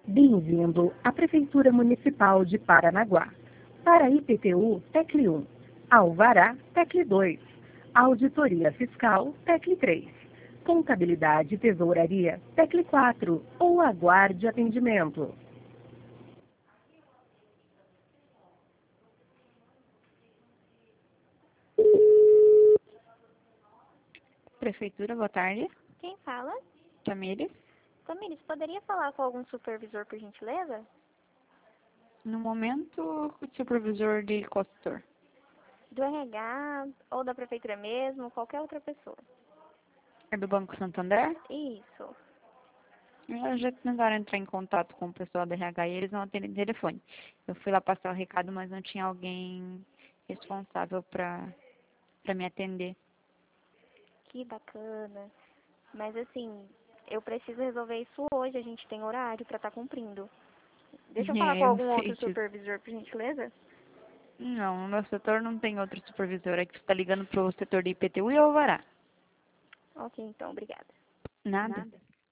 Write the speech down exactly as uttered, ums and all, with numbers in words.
Bem-vindo à Prefeitura Municipal de Paranaguá. Para I P T U, TECLE um. Alvará, TECLE dois. Auditoria Fiscal, TECLE três. Contabilidade e Tesouraria, TECLE quatro. Ou aguarde atendimento. Prefeitura, boa tarde. Quem fala? Tamires. Tamires, poderia falar com algum supervisor, por gentileza? No momento, o supervisor de qual setor? Do R H ou da prefeitura mesmo, qualquer outra pessoa. É do Banco Santander? Isso. Elas já tentaram entrar em contato com o pessoal do R H e eles não atendem telefone. Eu fui lá passar o recado, mas não tinha alguém responsável para para me atender. Que bacana. Mas assim, eu preciso resolver isso hoje, a gente tem horário para estar cumprindo. Deixa eu falar É, com eu algum sei outro disso. supervisor, por gentileza? Não, no meu setor não tem outro supervisor. Aqui você está ligando para o setor de I P T U e Alvará. Ok, então, obrigada. Nada.